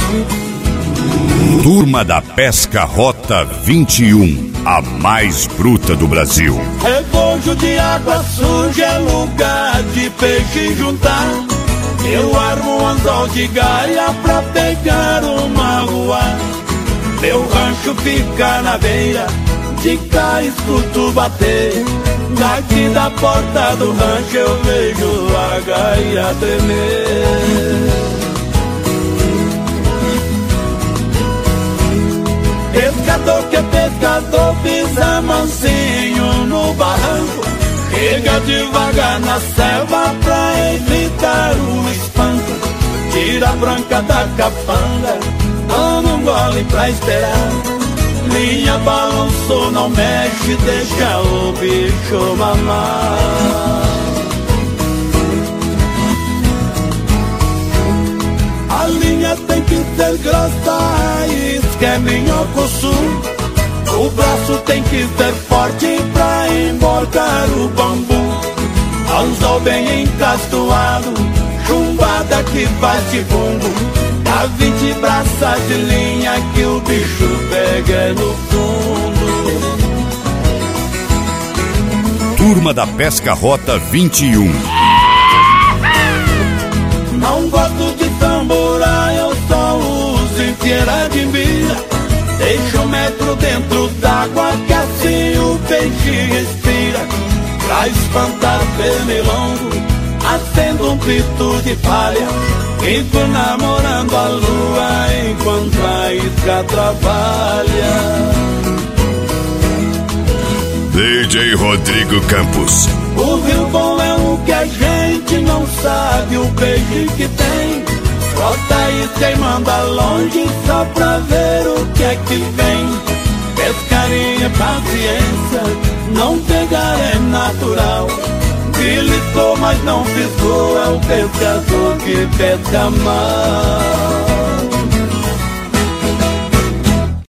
Turma da Pesca Rota 21, a mais bruta do Brasil. Rebojo de água suja é lugar de peixe juntar. Eu armo um anzol de gaia pra pegar uma lua. Meu rancho fica na beira, de cá escuto bater. Daqui da porta do rancho eu vejo a gaia tremer. Pescador que é pescador pisa mansinho no barranco. Chega devagar na selva pra evitar o espanto. Tira a branca da capanga, toma um gole pra esperar. Linha balançou, não mexe, deixa o bicho mamar. A linha tem que ser grossa, isca é minhoco sul. O braço tem que ser forte pra emborcar o bambu. Anzol bem encastoado, chumbada que faz de bumbo. Dá 20 braças de linha que o bicho pega no fundo. Turma da Pesca Rota 21. Não gosto de tamborar, eu só uso inteira de mira. Deixa 1 metro dentro d'água que assim o peixe respira. Pra espantar pernilongo, acendo um pito de palha. Fico namorando a lua enquanto a isca trabalha. DJ Rodrigo Campos. O rio bom é o que a gente não sabe, o peixe que tem. Bota isca e manda longe só pra ver o que é que vem. Pescaria é paciência, não pegar é natural. Beliscou, mas não piscou, é o pescador que pesca mal.